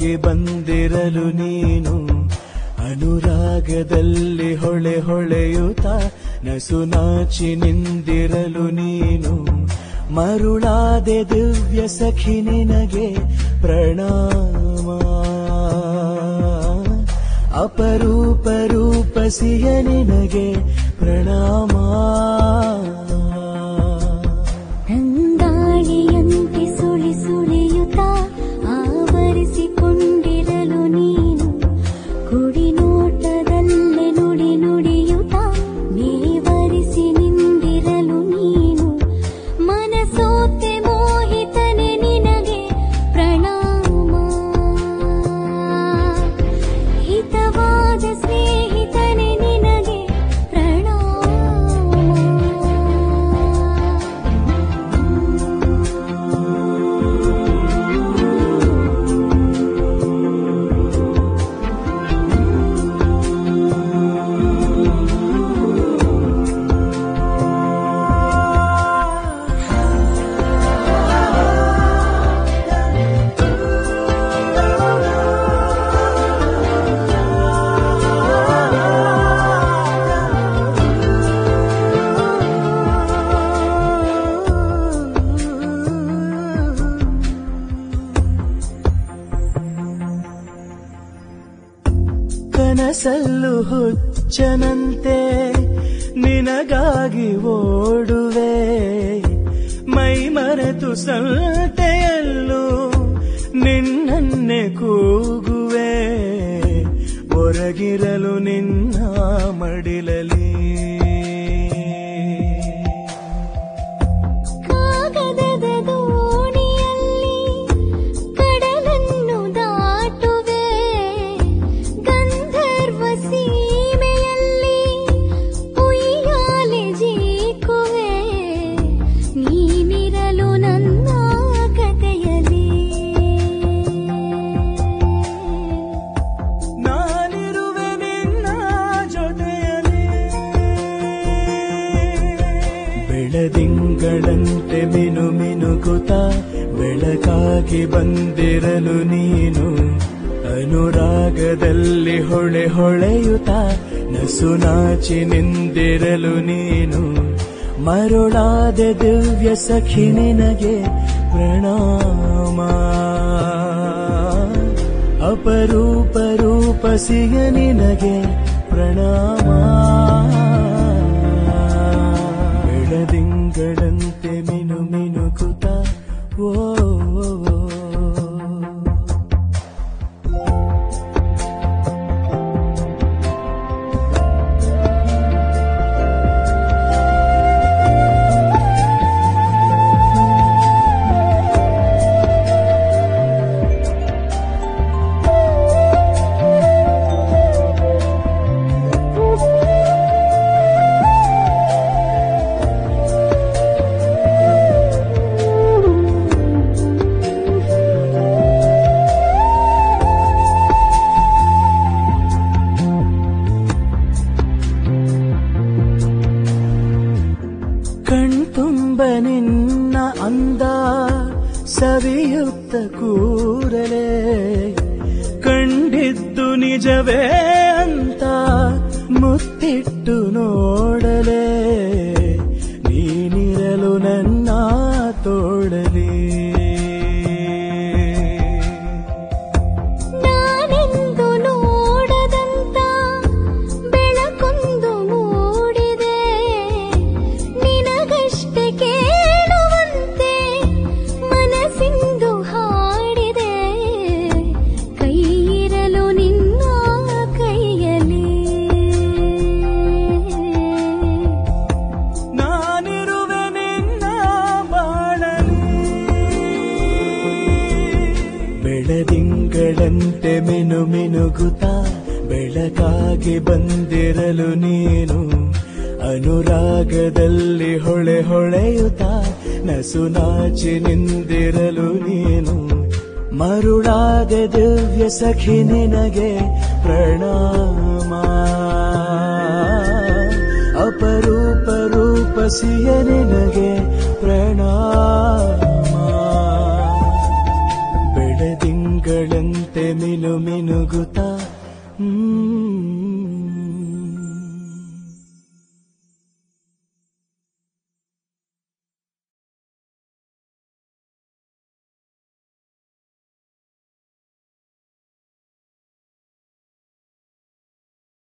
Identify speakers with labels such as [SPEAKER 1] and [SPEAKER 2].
[SPEAKER 1] ಬೆಳಕಾಗಿ ಬಂದಿರಲು ನೀನು ಅನುರಾಗದಲ್ಲಿ ಹೊಳೆ ಹೊಳೆಯುತ್ತ ನಸು ನಾಚಿ ನಿಂದಿರಲು ನೀನು ಮರುಳಾದೆ ದಿವ್ಯ ಸಖಿ ನಿನಗೆ ಪ್ರಣಾಮ ಅಪರೂಪ ರೂಪಸಿಯ ನಿನಗೆ ಪ್ರಣಾಮ
[SPEAKER 2] ರಂಗಾಳಿಯಂತೆ ಸುಳಿ ಸುಳಿಯುತ್ತ ಆವರಿಸಿಕೊಂಡಿರಲು ನೀನು ಕುಡಿ ನೋಟದಲ್ಲೇ ನುಡಿ ನುಡಿಯುತ್ತ ಮೇವರಿಸಿ ನಿಂದಿರಲು ನೀನು ಮನಸೋತೆ ಮೋಹಿತನೆ ನಿನಗೆ ಪ್ರಣಾಮ ಹಿತವಾದ ಸ್ನೇಹಿತನೆ ನಿನಗೆ
[SPEAKER 1] ಕನಸಲ್ಲು ಹುಚ್ಚನಂತೆ ನಿನಗಾಗಿ ಓಡುವೆ ಮೈ ಮರೆತು ಸಂತೆಯಲ್ಲೂ ನಿನ್ನನ್ನೇ ಕೂಗುವೆ ಹೊರಗಿರಲು ನಿನ್ನ ಮಡಿಲಲಿ ಬೆಳದಿಂಗಳಂತೆ ಮಿನು ಮಿನುಗುತ್ತ ಬೆಳಕಾಗಿ ಬಂದಿರಲು ನೀನು ಅನುರಾಗದಲ್ಲಿ ಹೊಳೆ ಹೊಳೆಯುತ್ತ ನಸು ನಾಚಿ ನಿಂದಿರಲು ನೀನು ಮರುಳಾದ ದಿವ್ಯ ಸಖಿ ನಿನಗೆ ಪ್ರಣಾಮ ಅಪರೂಪ ರೂಪಸಿಯ ನಿನಗೆ ಪ್ರಣಾಮ ಬೆಳದಿಂಗಳಂತೆ ಮಿನು ಮಿನುಗುತ್ತ ಓ ಕಣ್ತುಂಬ ನಿನ್ನ ಅಂದ ಸವಿಯುತ್ತ ಕೂರಲೇ ಕಂಡಿದ್ದು ನಿಜವೇ ಅಂತ ಮುತ್ತಿಟ್ಟು ನೋಡಲೇ ನೀನಿರಲು ನನ್ನ ತೋಡಲಿ ಬೆಳದಿಂಗಳಂತೆ ಮಿನು ಮಿನುಗುತ್ತ ಬೆಳಕಾಗಿ ಬಂದಿರಲು ನೀನು ಅನುರಾಗದಲ್ಲಿ ಹೊಳೆ ಹೊಳೆಯುತ್ತ ನಸು ನಾಚಿ ನಿಂದಿರಲು ನೀನು ಮರುಳಾದ ದಿವ್ಯ ಸಖಿ ನಿನಗೆ ಪ್ರಣಾಮ ಅಪರೂಪ ರೂಪಸಿಯ ನಿನಗೆ ಪ್ರಣಾಮ ಬೆಳದಿಂಗಳಂತೆ ಮಿನುಗುತ್ತ